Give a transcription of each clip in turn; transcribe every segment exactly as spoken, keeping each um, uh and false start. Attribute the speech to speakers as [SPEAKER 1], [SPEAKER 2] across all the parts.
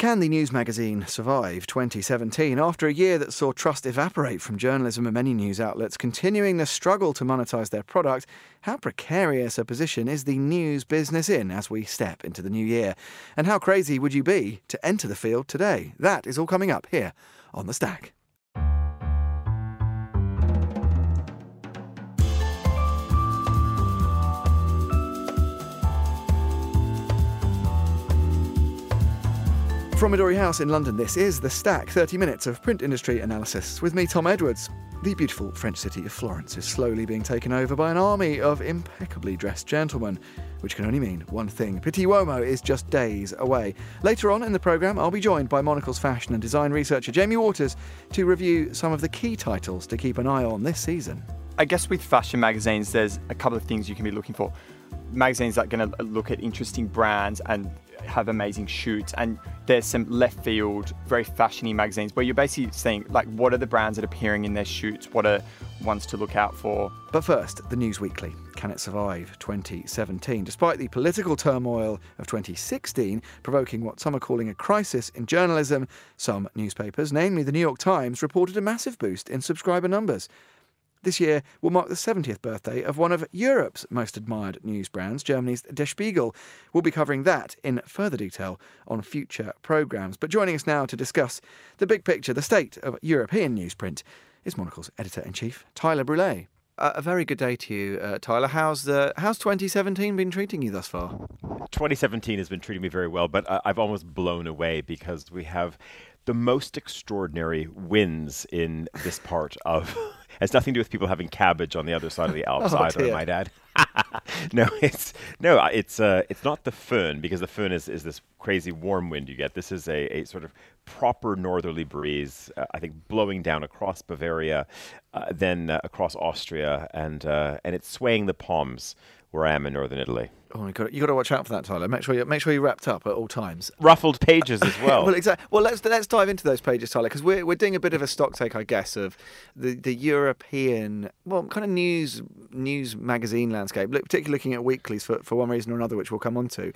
[SPEAKER 1] Can the news magazine survive twenty seventeen after a year that saw trust evaporate from journalism and many news outlets continuing the struggle to monetize their product? How precarious a position is the news business in as we step into the new year? And how crazy would you be to enter the field today? That is all coming up here on The Stack. From Midori House in London, this is The Stack, thirty minutes of print industry analysis with me, Tom Edwards. The beautiful French city of Florence is slowly being taken over by an army of impeccably dressed gentlemen, which can only mean one thing. Pitti Uomo is just days away. Later on in the programme, I'll be joined by Monocle's fashion and design researcher Jamie Waters to review some of the key titles to keep an eye on this season.
[SPEAKER 2] I guess with fashion magazines, there's a couple of things you can be looking for. Magazines that are going to look at interesting brands and have amazing shoots, and there's some left field, very fashiony magazines where you're basically saying, like, what are the brands that are appearing in their shoots? What are ones to look out for?
[SPEAKER 1] But first, the News Weekly. Can it survive twenty seventeen? Despite the political turmoil of twenty sixteen provoking what some are calling a crisis in journalism, some newspapers, namely the New York Times, reported a massive boost in subscriber numbers. This year will mark the seventieth birthday of one of Europe's most admired news brands, Germany's Der Spiegel. We'll be covering that in further detail on future programmes. But joining us now to discuss the big picture, the state of European newsprint, is Monocle's editor-in-chief, Tyler Brûlé. Uh, a very good day to you, uh, Tyler. How's uh, how's twenty seventeen been treating you thus far?
[SPEAKER 3] twenty seventeen has been treating me very well, but uh, I've almost blown away because we have the most extraordinary winds in this part of... Has nothing to do with people having cabbage on the other side of the Alps
[SPEAKER 1] oh,
[SPEAKER 3] either,
[SPEAKER 1] dear.
[SPEAKER 3] I might add. no, it's no, it's uh, it's not the föhn, because the föhn is, is this crazy warm wind you get. This is a, a sort of proper northerly breeze, uh, I think, blowing down across Bavaria, uh, then uh, across Austria, and uh, and it's swaying the palms where I am in northern Italy.
[SPEAKER 1] Oh, you got you got to watch out for that, Tyler. Make sure you make sure you're wrapped up at all times.
[SPEAKER 3] Ruffled pages as well.
[SPEAKER 1] well, exactly. Well, let's let's dive into those pages, Tyler, because we're we're doing a bit of a stock take, I guess, of the, the European, well, kind of news news magazine landscape. Look, particularly looking at weeklies for, for one reason or another, which we'll come on to.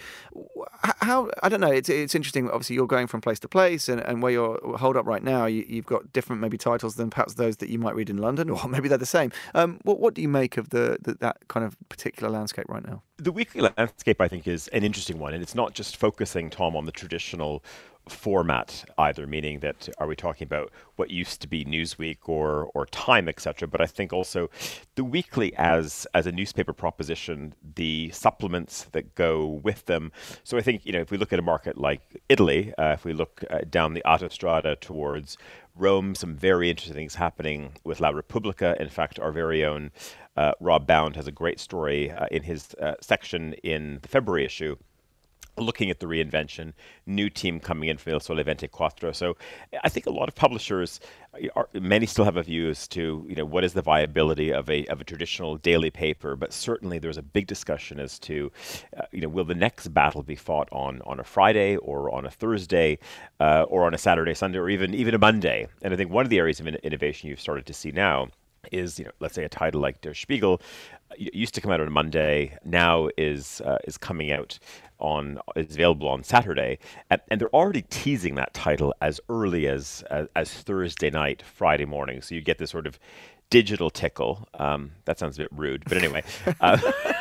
[SPEAKER 1] How I don't know. It's it's interesting. Obviously, you're going from place to place, and, and where you're holed up right now, you, you've got different maybe titles than perhaps those that you might read in London, or maybe they're the same. Um, what what do you make of the, the that kind of particular landscape right now?
[SPEAKER 3] The weekly landscape, I think, is an interesting one, and it's not just focusing, Tom, on the traditional format either, meaning that are we talking about what used to be Newsweek or or Time, et cetera, but I think also the weekly as as a newspaper proposition, the supplements that go with them. So I think, you know, if we look at a market like Italy, uh, if we look uh, down the Autostrada towards Rome, some very interesting things happening with La Repubblica. In fact, our very own uh, Rob Bound has a great story uh, in his uh, section in the February issue, looking at the reinvention, new team coming in from Il Sole twenty-four. So I think a lot of publishers, are, many still have a view as to, you know, what is the viability of a of a traditional daily paper, but certainly there's a big discussion as to, uh, you know, will the next battle be fought on on a Friday or on a Thursday uh, or on a Saturday, Sunday, or even even a Monday? And I think one of the areas of in- innovation you've started to see now is, you know, let's say a title like Der Spiegel used to come out on a Monday, now is uh, is coming out on is available on Saturday, and, and they're already teasing that title as early as, as as Thursday night, Friday morning. So you get this sort of digital tickle. Um, that sounds a bit rude, but anyway. Uh,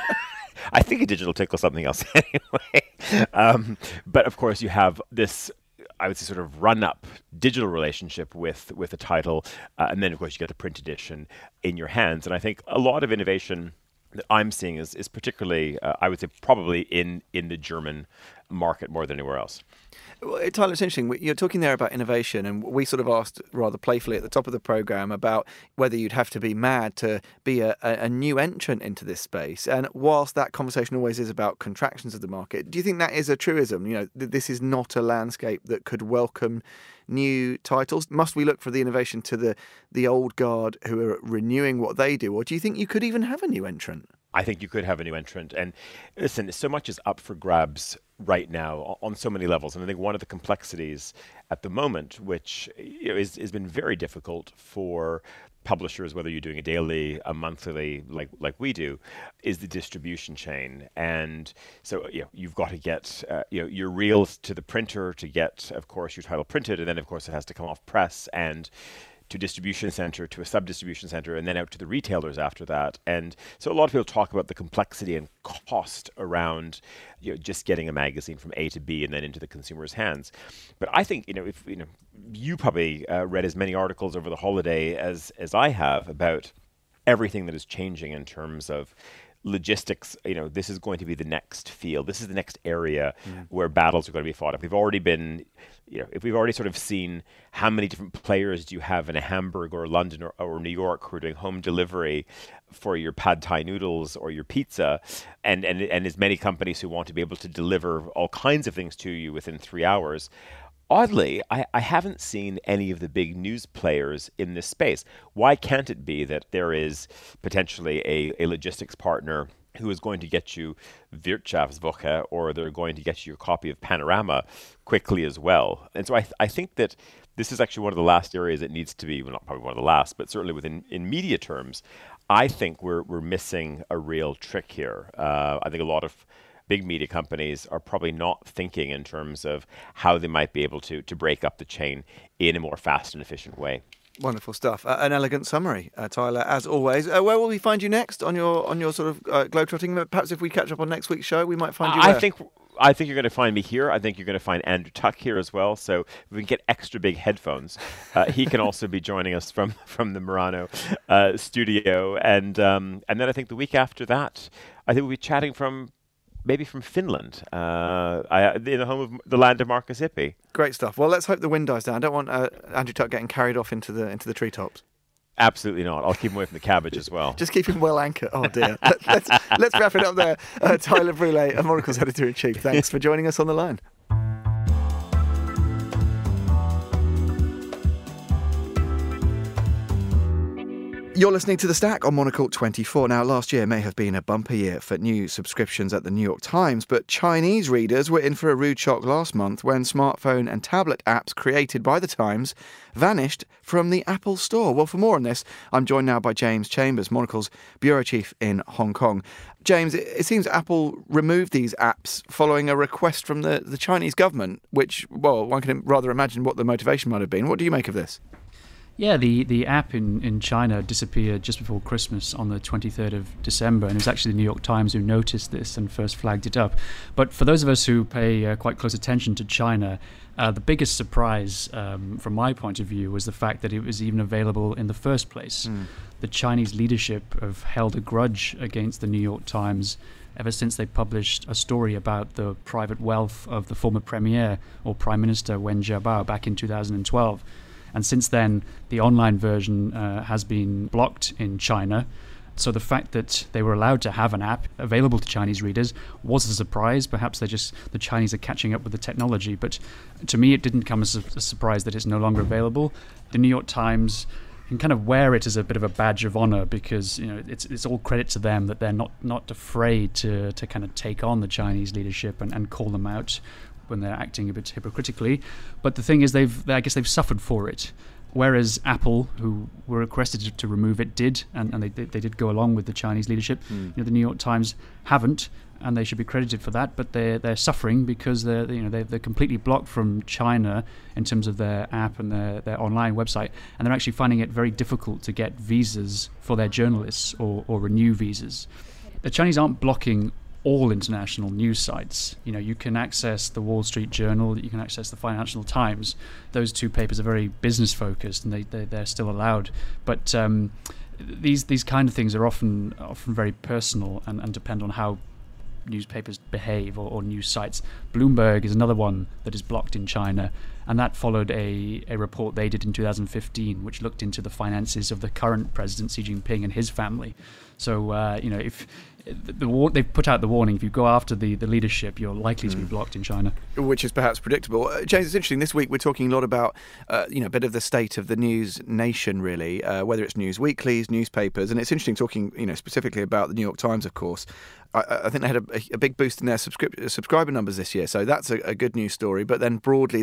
[SPEAKER 3] I think a digital tickle is something else anyway. Um, but of course, you have this, I would say, sort of run-up digital relationship with with the title, uh, and then of course you get the print edition in your hands. And I think a lot of innovation that I'm seeing is is particularly, uh, I would say, probably in in the German market more than anywhere else.
[SPEAKER 1] Well, Tyler, it's interesting. You're talking there about innovation, and we sort of asked rather playfully at the top of the programme about whether you'd have to be mad to be a, a new entrant into this space. And whilst that conversation always is about contractions of the market, do you think that is a truism? You know, th- this is not a landscape that could welcome new titles. Must we look for the innovation to the, the old guard who are renewing what they do? Or do you think you could even have a new entrant?
[SPEAKER 3] I think you could have a new entrant. And listen, so much is up for grabs right now on so many levels. And I think one of the complexities at the moment, which you know, is has been very difficult for publishers, whether you're doing a daily, a monthly, like like we do, is the distribution chain. And so you know, you've got to get uh, you know your reels to the printer to get, of course, your title printed, and then of course it has to come off press and to distribution center, to a sub-distribution center, and then out to the retailers after that. And so a lot of people talk about the complexity and cost around you know, just getting a magazine from A to B and then into the consumer's hands. But I think, you know, if you know, you probably uh, read as many articles over the holiday as as I have about everything that is changing in terms of logistics. You know, this is going to be the next field. This is the next area mm. where battles are going to be fought. If we've already been, you know, if we've already sort of seen how many different players do you have in a Hamburg or London or, or New York who are doing home delivery for your pad thai noodles or your pizza, and, and, and as many companies who want to be able to deliver all kinds of things to you within three hours. Oddly, I, I haven't seen any of the big news players in this space. Why can't it be that there is potentially a, a logistics partner who is going to get you Wirtschaftswoche, or they're going to get you a copy of Panorama quickly as well? And so I, th- I think that this is actually one of the last areas that needs to be, well, not probably one of the last, but certainly within in media terms, I think we're we're missing a real trick here. Uh, I think a lot of big media companies are probably not thinking in terms of how they might be able to to break up the chain in a more fast and efficient way.
[SPEAKER 1] Wonderful stuff. Uh, an elegant summary, uh, Tyler, as always. Uh, where will we find you next on your on your sort of uh, globetrotting? Perhaps if we catch up on next week's show, we might find you
[SPEAKER 3] I
[SPEAKER 1] there.
[SPEAKER 3] think I think you're going to find me here. I think you're going to find Andrew Tuck here as well. So if we can get extra big headphones, uh, he can also be joining us from from the Murano uh, studio. And um, and then I think the week after that, I think we'll be chatting from. Maybe from Finland, uh, I, in the home of the land of Marcus Hippie.
[SPEAKER 1] Great stuff. Well, let's hope the wind dies down. I don't want uh, Andrew Tuck getting carried off into the into the treetops.
[SPEAKER 3] Absolutely not. I'll keep him away from the cabbage as well.
[SPEAKER 1] Just keep him well anchored. Oh dear. Let, let's let's wrap it up there. Uh, Tyler Brûlé, Monocle's editor-in-chief. Thanks for joining us on the line. You're listening to The Stack on Monocle twenty-four. Now, last year may have been a bumper year for new subscriptions at the New York Times, but Chinese readers were in for a rude shock last month when smartphone and tablet apps created by the Times vanished from the Apple Store. Well, for more on this, I'm joined now by James Chambers, Monocle's bureau chief in Hong Kong. James, it seems Apple removed these apps following a request from the, the Chinese government, which, well, one can rather imagine what the motivation might have been. What do you make of this?
[SPEAKER 4] Yeah, the, the app in, in China disappeared just before Christmas on the twenty-third of December, and it was actually the New York Times who noticed this and first flagged it up. But for those of us who pay uh, quite close attention to China, uh, the biggest surprise um, from my point of view was the fact that it was even available in the first place. Mm. The Chinese leadership have held a grudge against the New York Times ever since they published a story about the private wealth of the former premier or prime minister Wen Jiabao back in two thousand twelve. And since then, the online version uh, has been blocked in China. So the fact that they were allowed to have an app available to Chinese readers was a surprise. Perhaps they're just the Chinese are catching up with the technology. But to me, it didn't come as a surprise that it's no longer available. The New York Times can kind of wear it as a bit of a badge of honor because you know it's it's all credit to them that they're not not afraid to to kind of take on the Chinese leadership and, and call them out when they're acting a bit hypocritically. But the thing is, they've I guess they've suffered for it. Whereas Apple, who were requested to, to remove it, did, and, and they, they did go along with the Chinese leadership. Mm. You know, the New York Times haven't, and they should be credited for that. But they're they're suffering because they're you know they're, they're completely blocked from China in terms of their app and their, their online website, and they're actually finding it very difficult to get visas for their journalists or, or renew visas. The Chinese aren't blocking all international news sites. You know, you can access the Wall Street Journal, you can access the Financial Times. Those two papers are very business focused, and they, they they're still allowed. But um, these these kind of things are often often very personal and, and depend on how newspapers behave or, or news sites. Bloomberg is another one that is blocked in China, and that followed a, a report they did in two thousand fifteen, which looked into the finances of the current president Xi Jinping and his family. So uh, you know, if the, the they've put out the warning, if you go after the, the leadership, you're likely to be blocked in China. Which
[SPEAKER 1] is perhaps predictable. Uh, James, it's interesting. This week we're talking a lot about uh, you know a bit of the state of the news nation, really, uh, whether it's news weeklies, newspapers, and it's interesting talking you know specifically about the New York Times, of course. I, I think they had a, a big boost in their subscrip- subscriber numbers this year, so that's a, a good news story. But then broadly, there's this kind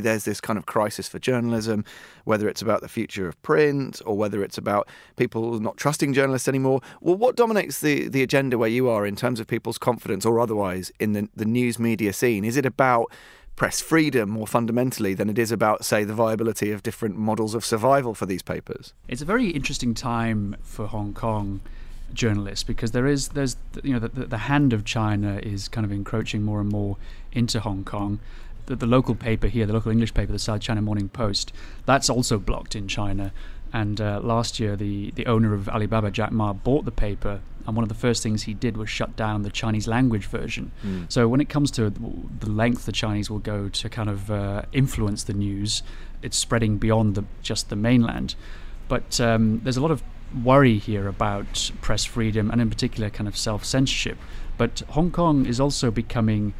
[SPEAKER 1] kind of crisis for journalism, whether it's about the future of print or whether it's about people not trusting journalists anymore. Well, what dominates the, the agenda where you are in terms of people's confidence or otherwise in the, the news media scene? Is it about press freedom more fundamentally than it is about, say, the viability of different models of survival for these papers?
[SPEAKER 4] It's a very interesting time for Hong Kong journalists because there is there's you know the, the hand of China is kind of encroaching more and more into Hong Kong. The, the local paper here, the local English paper, the South China Morning Post, that's also blocked in China. And uh, last year, the, the owner of Alibaba, Jack Ma, bought the paper, and one of the first things he did was shut down the Chinese language version. Mm. So when it comes to the length the Chinese will go to kind of uh, influence the news, it's spreading beyond the, just the mainland. But um, there's a lot of worry here about press freedom and in particular kind of self-censorship. But Hong Kong is also becoming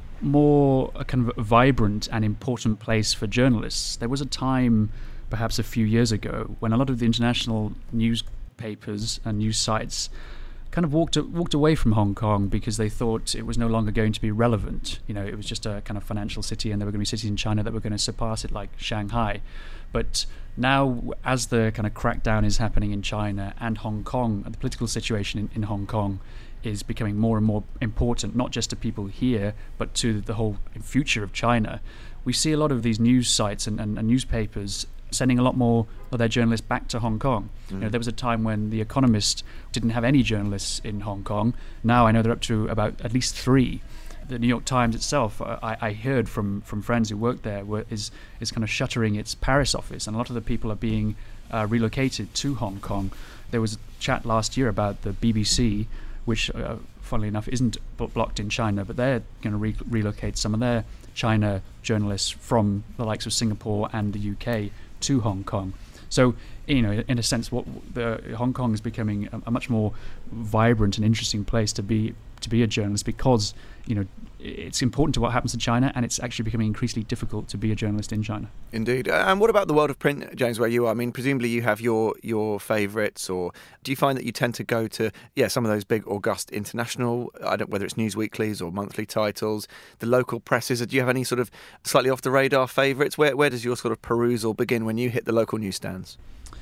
[SPEAKER 4] more a kind of vibrant and important place for journalists. There was a time perhaps a few years ago when a lot of the international newspapers and news sites kind of walked walked away from Hong Kong because they thought it was no longer going to be relevant. You know, it was just a kind of financial city and there were going to be cities in China that were going to surpass it, like Shanghai. But now, as the kind of crackdown is happening in China and Hong Kong, and the political situation in, in Hong Kong is becoming more and more important, not just to people here, but to the whole future of China, we see a lot of these news sites and, and, and newspapers sending a lot more of their journalists back to Hong Kong. Mm. You know, there was a time when The Economist didn't have any journalists in Hong Kong. Now I know they're up to about at least three. The New York Times itself, I, I heard from, from friends who work there, were, is is kind of shuttering its Paris office, and a lot of the people are being uh, relocated to Hong Kong. There was a chat last year about the B B C, which, uh, funnily enough, isn't blocked in China, but they're going to re- relocate some of their China journalists from the likes of Singapore and the U K to Hong Kong. So, you know, in a sense, what the Hong Kong is becoming a, a much more vibrant and interesting place to be to be a journalist because, you know, it's important to what happens to China, and it's actually becoming increasingly difficult to be a journalist in China.
[SPEAKER 1] Indeed. And what about the world of print, James, where you are? I mean, presumably you have your your favourites, or do you find that you tend to go to, yeah, some of those big, august international, I don't whether it's news weeklies or monthly titles, the local presses? Do you have any sort of slightly off-the-radar favourites? Where where does your sort of perusal begin when you hit the local newsstands?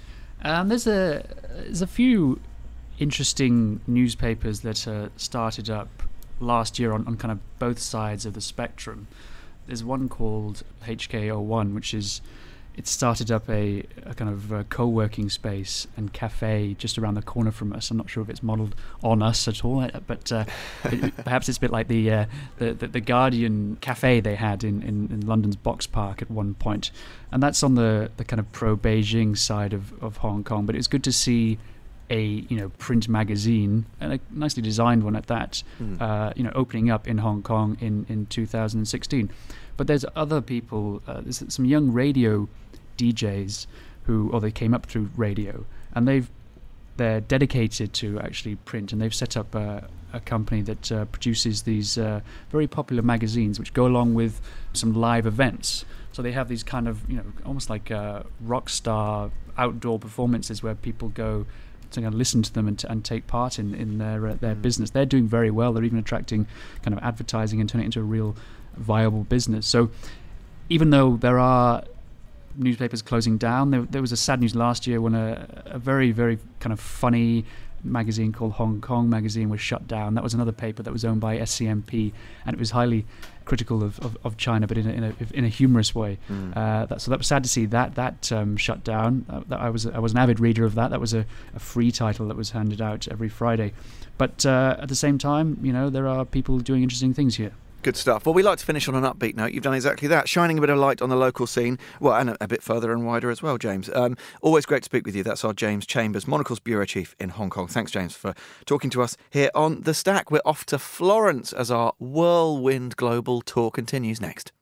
[SPEAKER 4] Um, there's a there's a few interesting newspapers that uh, started up last year on, on kind of both sides of the spectrum. There's one called H K zero one, which is, it started up a, a kind of a co-working space and cafe just around the corner from us. I'm not sure if it's modelled on us at all, but uh, it, perhaps it's a bit like the, uh, the, the the Guardian cafe they had in, in, in London's Box Park at one point. And that's on the, the kind of pro-Beijing side of, of Hong Kong. But it's good to see a you know print magazine, and a nicely designed one at that, mm. uh, you know, opening up in Hong Kong in, in two thousand sixteen. But there's other people, uh, there's some young radio D Js who, or they came up through radio, and they've they're dedicated to actually print, and they've set up a, a company that uh, produces these uh, very popular magazines which go along with some live events. So they have these kind of, you know, almost like uh, rock star outdoor performances where people go to kind of listen to them and, to, and take part in, in their uh, their mm. business. They're doing very well. They're even attracting kind of advertising and turning it into a real viable business. So even though there are newspapers closing down, there, there was a sad news last year when a, a very, very kind of funny magazine called Hong Kong Magazine was shut down. That was another paper that was owned by S C M P, and it was highly critical of, of, of China, but in a, in a in a humorous way. Mm. Uh, that, so that was sad to see that that um, shut down. Uh, that I was I was an avid reader of that. That was a, a free title that was handed out every Friday. But uh, at the same time, you know, there are people doing interesting things here.
[SPEAKER 1] Good stuff. Well, we like to finish on an upbeat note. You've done exactly that, shining a bit of light on the local scene, well, and a, a bit further and wider as well, James. Um, always great to speak with you. That's our James Chambers, Monocle's Bureau Chief in Hong Kong. Thanks, James, for talking to us here on The Stack. We're off to Florence as our whirlwind global tour continues next.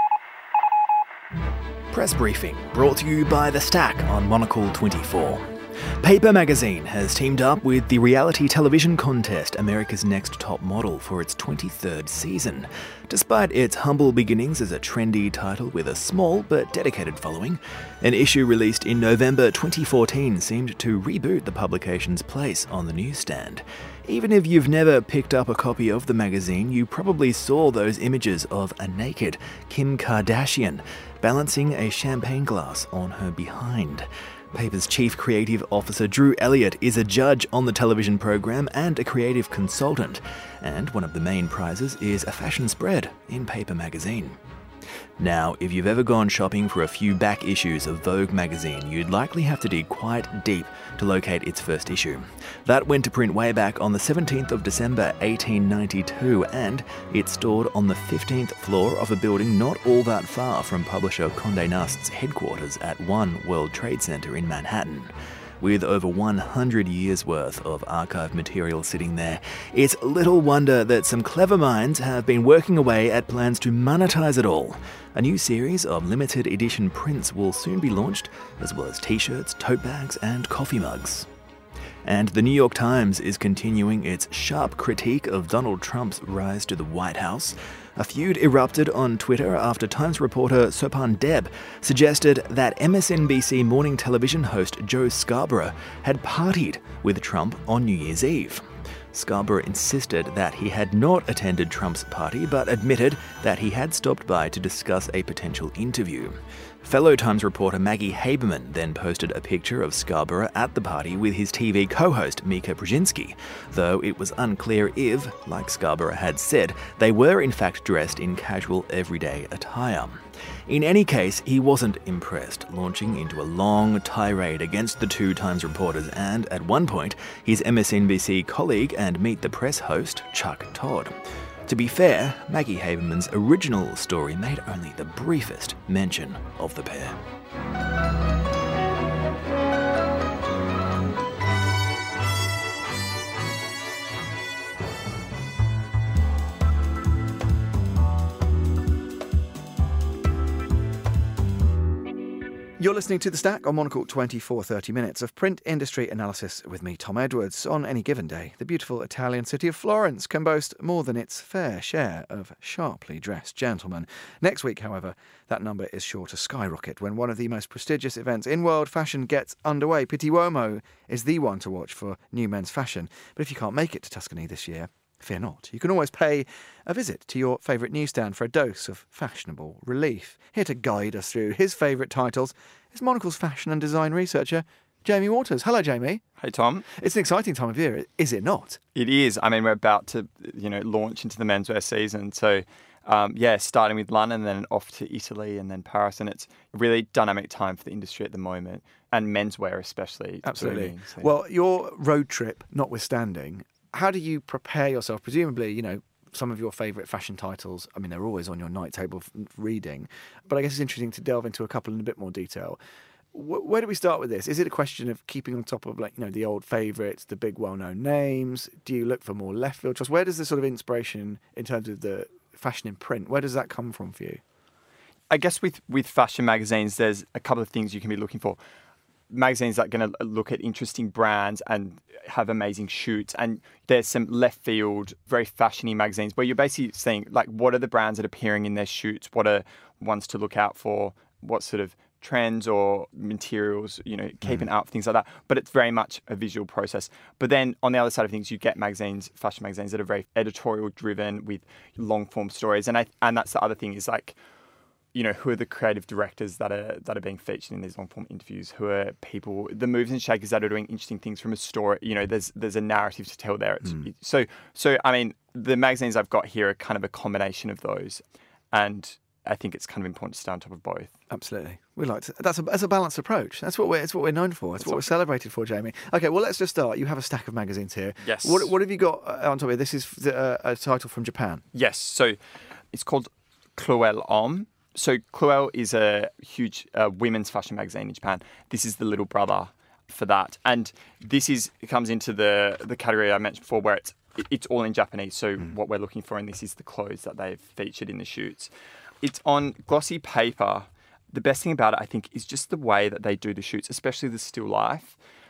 [SPEAKER 5] Press Briefing, brought to you by The Stack on Monocle twenty-four. Paper Magazine has teamed up with the reality television contest America's Next Top Model for its twenty-third season. Despite its humble beginnings as a trendy title with a small but dedicated following, an issue released in November twenty fourteen seemed to reboot the publication's place on the newsstand. Even if you've never picked up a copy of the magazine, you probably saw those images of a naked Kim Kardashian balancing a champagne glass on her behind. Paper's chief creative officer Drew Elliott is a judge on the television program and a creative consultant, and one of the main prizes is a fashion spread in Paper Magazine. Now, if you've ever gone shopping for a few back issues of Vogue magazine, you'd likely have to dig quite deep to locate its first issue. That went to print way back on the seventeenth of December eighteen ninety-two, and it's stored on the fifteenth floor of a building not all that far from publisher Condé Nast's headquarters at One World Trade Center in Manhattan. With over one hundred years worth of archived material sitting there, it's little wonder that some clever minds have been working away at plans to monetize it all. A new series of limited edition prints will soon be launched, as well as t-shirts, tote bags, and coffee mugs. And the New York Times is continuing its sharp critique of Donald Trump's rise to the White House. A feud erupted on Twitter after Times reporter Sopan Deb suggested that M S N B C morning television host Joe Scarborough had partied with Trump on New Year's Eve. Scarborough insisted that he had not attended Trump's party, but admitted that he had stopped by to discuss a potential interview. Fellow Times reporter Maggie Haberman then posted a picture of Scarborough at the party with his T V co-host Mika Brzezinski, though it was unclear if, like Scarborough had said, they were in fact dressed in casual everyday attire. In any case, he wasn't impressed, launching into a long tirade against the two Times reporters and, at one point, his M S N B C colleague and Meet the Press host, Chuck Todd. To be fair, Maggie Haberman's original story made only the briefest mention of the pair.
[SPEAKER 1] You're listening to The Stack on Monocle twenty-four thirty minutes of print industry analysis with me, Tom Edwards. On any given day, the beautiful Italian city of Florence can boast more than its fair share of sharply dressed gentlemen. Next week, however, that number is sure to skyrocket when one of the most prestigious events in world fashion gets underway. Pitti Uomo is the one to watch for new men's fashion. But if you can't make it to Tuscany this year, fear not. You can always pay a visit to your favourite newsstand for a dose of fashionable relief. Here to guide us through his favourite titles is Monocle's fashion and design researcher, Jamie Waters. Hello, Jamie.
[SPEAKER 2] Hey, Tom.
[SPEAKER 1] It's an exciting time of year, is it not?
[SPEAKER 2] It is. I mean, we're about to, you know, launch into the menswear season. So, um, yeah, starting with London, then off to Italy and then Paris. And it's a really dynamic time for the industry at the moment, and menswear especially.
[SPEAKER 1] Absolutely.
[SPEAKER 2] Booming, so.
[SPEAKER 1] Well, your road trip notwithstanding, how do you prepare yourself? Presumably, you know, some of your favourite fashion titles, I mean, they're always on your night table f- reading, but I guess it's interesting to delve into a couple in a bit more detail. W- where do we start with this? Is it a question of keeping on top of, like, you know, the old favourites, the big well-known names? Do you look for more left field choice? Where does the sort of inspiration in terms of the fashion in print, where does that come from for you?
[SPEAKER 2] I guess with, with fashion magazines, there's a couple of things you can be looking for. Magazines that are going to look at interesting brands and have amazing shoots. And there's some left field, very fashiony magazines where you're basically seeing, like, what are the brands that are appearing in their shoots? What are ones to look out for? What sort of trends or materials, you know, keeping mm. out, things like that. But it's very much a visual process. But then on the other side of things, you get magazines, fashion magazines that are very editorial driven with long form stories. And I, and that's the other thing is, like, you know, who are the creative directors that are that are being featured in these long-form interviews? Who are people, the movers and shakers that are doing interesting things from a story? You know, there's there's a narrative to tell there. It's, mm. So, so I mean, the magazines I've got here are kind of a combination of those, and I think it's kind of important to stay on top of both.
[SPEAKER 1] Absolutely, we like to. That's a that's a balanced approach. That's what we're it's what we're known for. That's, that's what we're celebrated for, Jamie. Okay, well, let's just start. You have a stack of magazines here.
[SPEAKER 2] Yes.
[SPEAKER 1] What what have you got on top of it? This is a, a title from Japan.
[SPEAKER 2] Yes. So, it's called Cruelle Homme. So Cruelle is a huge uh, women's fashion magazine in Japan. This is the little brother for that. And this is it comes into the the category I mentioned before where it's it's all in Japanese. So mm. what we're looking for in this is the clothes that they've featured in the shoots. It's on glossy paper. The best thing about it, I think, is just the way that they do the shoots, especially the still life.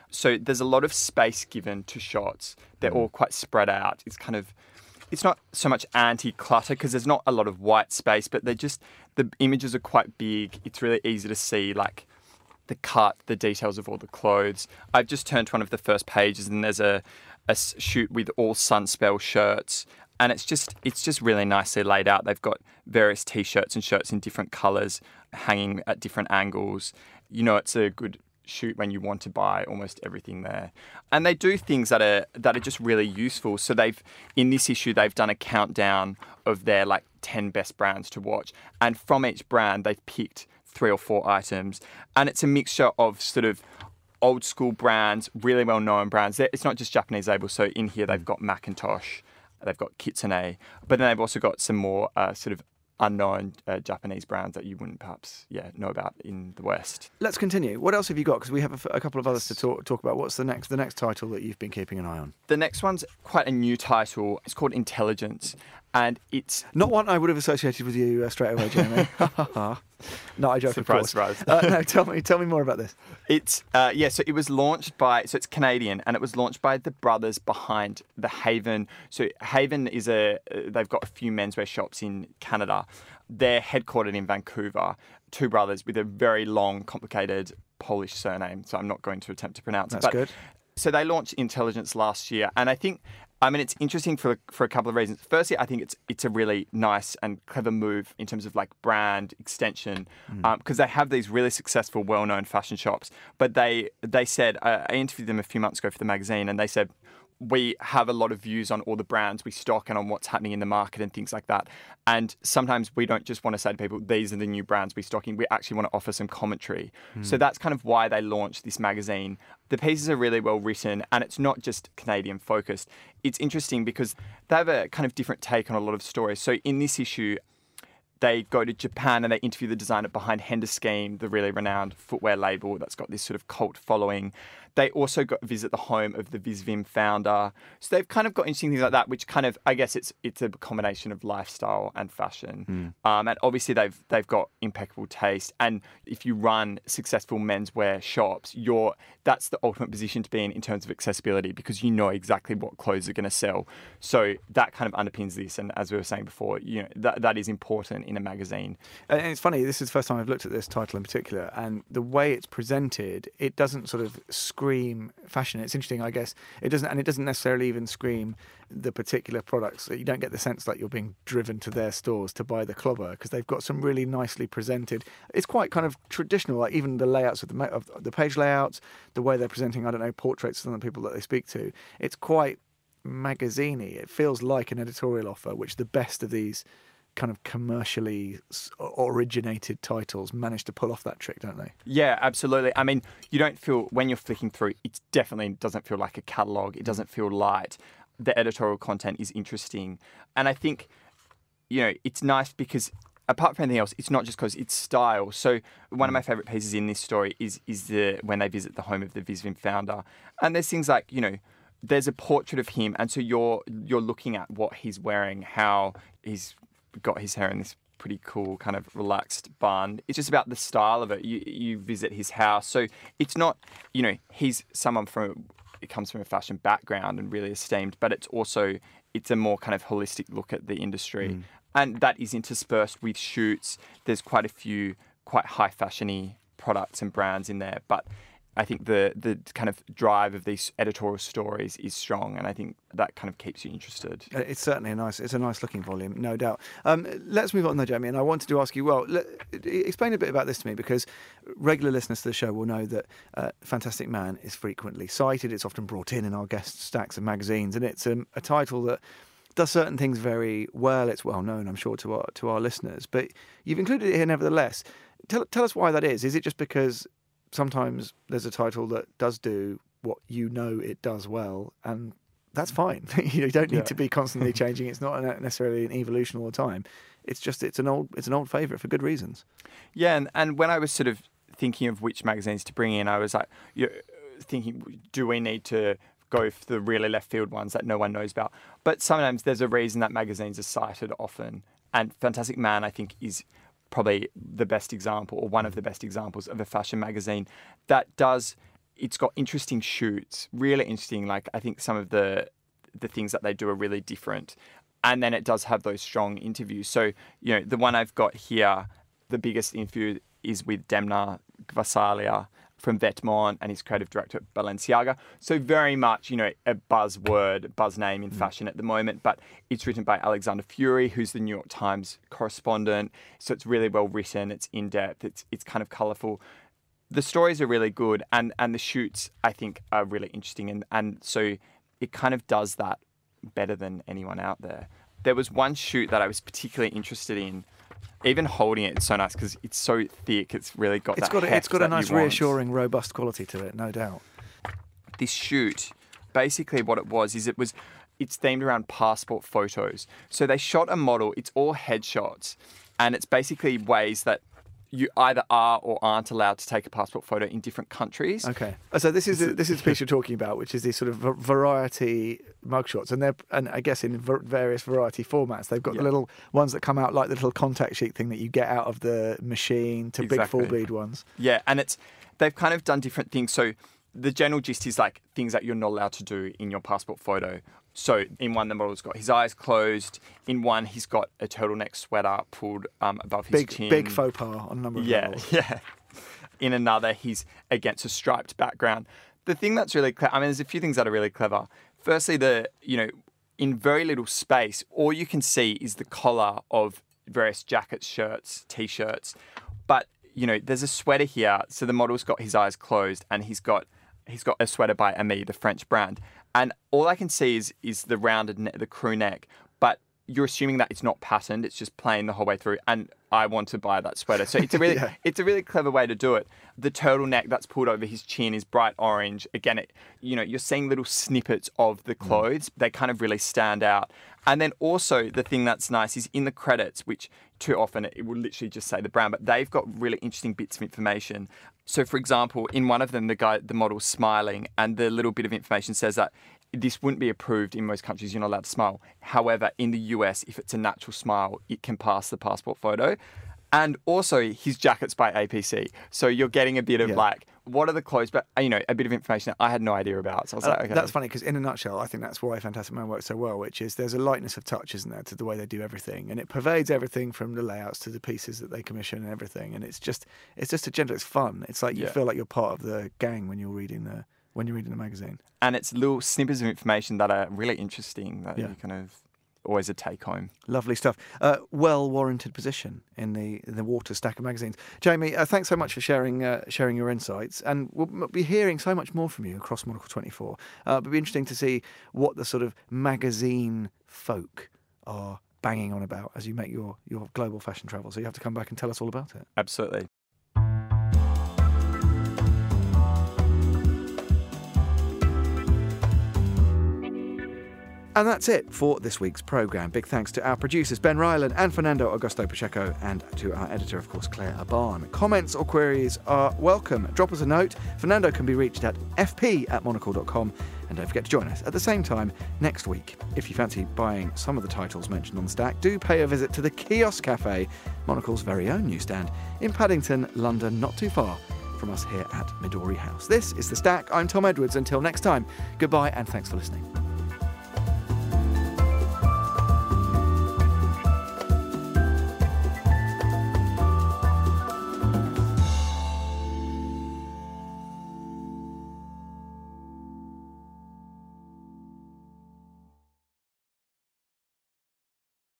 [SPEAKER 2] So there's a lot of space given to shots. They're all quite spread out. It's kind of, it's not so much anti-clutter because there's not a lot of white space, but they're just, the images are quite big. It's really easy to see like the cut, the details of all the clothes. I've just turned to one of the first pages and there's a, a shoot with all Sunspell shirts. And it's just it's just really nicely laid out. They've got various T-shirts and shirts in different colours hanging at different angles. You know, it's a good shoot when you want to buy almost everything there. And they do things that are that are just really useful. So they've in this issue they've done a countdown of their like ten best brands to watch. And from each brand they've picked three or four items. And it's a mixture of sort of old school brands, really well known brands. It's not just Japanese labels. So in here they've got Macintosh. They've got Kitsune, but then they've also got some more uh, sort of unknown uh, Japanese brands that you wouldn't perhaps yeah know about in the West.
[SPEAKER 1] Let's continue. What else have you got? Because we have a, f- a couple of others to talk talk about. What's the next the next title that you've been keeping an eye on?
[SPEAKER 2] The next one's quite a new title. It's called Intelligence, and it's
[SPEAKER 1] not one I would have associated with you uh, straight away, Jamie. No, I joke.
[SPEAKER 2] Surprise,
[SPEAKER 1] of course.
[SPEAKER 2] surprise.
[SPEAKER 1] uh, no, tell me, tell me more about this.
[SPEAKER 2] It's uh, yeah. So it was launched by. So it's Canadian, and it was launched by the brothers behind the Haven. So Haven is a. Uh, they've got a few menswear shops in Canada. They're headquartered in Vancouver. Two brothers with a very long, complicated Polish surname. So I'm not going to attempt to pronounce
[SPEAKER 1] That's
[SPEAKER 2] it. That's
[SPEAKER 1] good.
[SPEAKER 2] So they launched Intelligence last year, and I think. I mean, it's interesting for for a couple of reasons. Firstly, I think it's it's a really nice and clever move in terms of like brand extension, because mm. um, they have these really successful, well-known fashion shops. But they they said uh, I interviewed them a few months ago for the magazine, and they said we have a lot of views on all the brands we stock and on what's happening in the market and things like that. And sometimes we don't just want to say to people, these are the new brands we're stocking. We actually want to offer some commentary. Mm. So that's kind of why they launched this magazine. The pieces are really well written, and it's not just Canadian focused. It's interesting because they have a kind of different take on a lot of stories. So in this issue, they go to Japan and they interview the designer behind Henderscheme, the really renowned footwear label that's got this sort of cult following. They also got visit the home of the Visvim founder. So they've kind of got interesting things like that, which kind of, I guess it's it's a combination of lifestyle and fashion. Mm. Um, and obviously they've they've got impeccable taste. And if you run successful menswear shops, you're that's the ultimate position to be in in terms of accessibility, because you know exactly what clothes are going to sell. So that kind of underpins this. And as we were saying before, you know that that is important in a magazine.
[SPEAKER 1] And it's funny, this is the first time I've looked at this title in particular, and the way it's presented, it doesn't sort of scream fashion. It's interesting, I guess. It doesn't, and it doesn't necessarily even scream the particular products. You don't get the sense that you're being driven to their stores to buy the clobber, because they've got some really nicely presented. It's quite kind of traditional, like even the layouts of the of the page layouts, the way they're presenting, I don't know, portraits of the people that they speak to. It's quite magazine-y. It feels like an editorial offer, which the best of these kind of commercially originated titles manage to pull off that trick, don't they?
[SPEAKER 2] Yeah, absolutely. I mean, you don't feel, when you're flicking through, it definitely doesn't feel like a catalogue. It doesn't feel light. The editorial content is interesting. And I think, you know, it's nice because apart from anything else, it's not just because it's style. So one of my favourite pieces in this story is is the when they visit the home of the Visvim founder. And there's things like, you know, there's a portrait of him, and so you're you're looking at what he's wearing, how he's got his hair in this pretty cool kind of relaxed bun. It's just about the style of it. You you visit his house, so it's not, you know, he's someone from it comes from a fashion background and really esteemed, but it's also it's a more kind of holistic look at the industry, mm. and that is interspersed with shoots. There's quite a few quite high fashiony products and brands in there, but I think the the kind of drive of these editorial stories is strong, and I think that kind of keeps you interested.
[SPEAKER 1] It's certainly a nice, it's a nice looking volume, no doubt. Um, let's move on though, Jamie, and I wanted to ask you, well, let, explain a bit about this to me, because regular listeners to the show will know that uh, Fantastic Man is frequently cited. It's often brought in in our guest stacks of magazines, and it's um, a title that does certain things very well. It's well known, I'm sure, to our to our listeners, but you've included it here nevertheless. Tell, tell us why that is. Is it just because sometimes there's a title that does do what you know it does well, and that's fine. You don't need yeah. to be constantly changing. It's not necessarily an evolution all the time. It's just it's an old it's an old favourite for good reasons.
[SPEAKER 2] Yeah, and, and when I was sort of thinking of which magazines to bring in, I was like, you know, thinking, do we need to go for the really left field ones that no one knows about? But sometimes there's a reason that magazines are cited often, and Fantastic Man, I think, is probably the best example, or one of the best examples of a fashion magazine that does it's got interesting shoots, really interesting. Like I think some of the the things that they do are really different. And then it does have those strong interviews. So, you know, the one I've got here, the biggest interview is with Demna Gvasalia from Vetements and his creative director at Balenciaga. So very much, you know, a buzzword, buzz name in mm. fashion at the moment, but it's written by Alexander Fury, who's the New York Times correspondent. So it's really well written, it's in-depth, it's it's kind of colourful. The stories are really good, and, and the shoots, I think, are really interesting. And, and so it kind of does that better than anyone out there. There was one shoot that I was particularly interested in. Even holding it, it's so nice because it's so thick. It's really got
[SPEAKER 1] it's
[SPEAKER 2] that
[SPEAKER 1] got a, It's got a nice, reassuring, robust quality to it, no doubt.
[SPEAKER 2] This shoot, basically what it was is it was, it's themed around passport photos. So they shot a model. It's all headshots, and it's basically ways that you either are or aren't allowed to take a passport photo in different countries.
[SPEAKER 1] Okay. So this is the, this is the piece you're talking about, which is these sort of variety mugshots, and they're and I guess in various variety formats. They've got yeah. the little ones that come out like the little contact sheet thing that you get out of the machine to exactly. big full bleed ones.
[SPEAKER 2] Yeah, and it's they've kind of done different things. So the general gist is like things that you're not allowed to do in your passport photo. So in one, the model's got his eyes closed. In one, he's got a turtleneck sweater pulled um, above his
[SPEAKER 1] big,
[SPEAKER 2] chin.
[SPEAKER 1] Big faux pas on a number of
[SPEAKER 2] yeah,
[SPEAKER 1] levels.
[SPEAKER 2] Yeah, In another, he's against a striped background. The thing that's really clever, I mean, there's a few things that are really clever. Firstly, the, you know, in very little space, all you can see is the collar of various jackets, shirts, T-shirts. But, you know, there's a sweater here. So the model's got his eyes closed and he's got he's got a sweater by Ami, the French brand. And all I can see is is the rounded, ne- the crew neck. But you're assuming that it's not patterned, it's just plain the whole way through. And I want to buy that sweater. So it's a really yeah. it's a really clever way to do it. The turtleneck that's pulled over his chin is bright orange. Again, it, you know, you're seeing little snippets of the clothes. Mm. They kind of really stand out. And then also the thing that's nice is in the credits, which too often it will literally just say the brand, but they've got really interesting bits of information. So for example, in one of them, the guy, the model's smiling, and the little bit of information says that this wouldn't be approved in most countries. You're not allowed to smile. However, in the U S, if it's a natural smile, it can pass the passport photo. And also, his jacket's by A P C. So you're getting a bit of yeah. like, what are the clothes? But, you know, a bit of information that I had no idea about. So I was uh, like, okay.
[SPEAKER 1] That's funny because in a nutshell, I think that's why Fantastic Man works so well, which is there's a lightness of touch, isn't there, to the way they do everything. And it pervades everything from the layouts to the pieces that they commission and everything. And it's just, it's just a gentle, it's fun. It's like you yeah. feel like you're part of the gang when you're reading the, when you're reading the magazine.
[SPEAKER 2] And it's little snippets of information that are really interesting that yeah. you kind of always a take home.
[SPEAKER 1] Lovely stuff. Uh, well warranted position in the in the water stack of magazines. Jamie, uh, thanks so much for sharing uh, sharing your insights, and we'll be hearing so much more from you across Monocle twenty-four. Uh, it'll be interesting to see what the sort of magazine folk are banging on about as you make your your global fashion travel. So you have to come back and tell us all about it.
[SPEAKER 2] Absolutely.
[SPEAKER 1] And that's it for this week's programme. Big thanks to our producers, Ben Ryland and Fernando Augusto Pacheco, and to our editor, of course, Claire Abarn. Comments or queries are welcome. Drop us a note. Fernando can be reached at f p at monocle dot com. And don't forget to join us at the same time next week. If you fancy buying some of the titles mentioned on the stack, do pay a visit to the Kiosk Cafe, Monocle's very own newsstand, in Paddington, London, not too far from us here at Midori House. This is The Stack. I'm Tom Edwards. Until next time, goodbye and thanks for listening.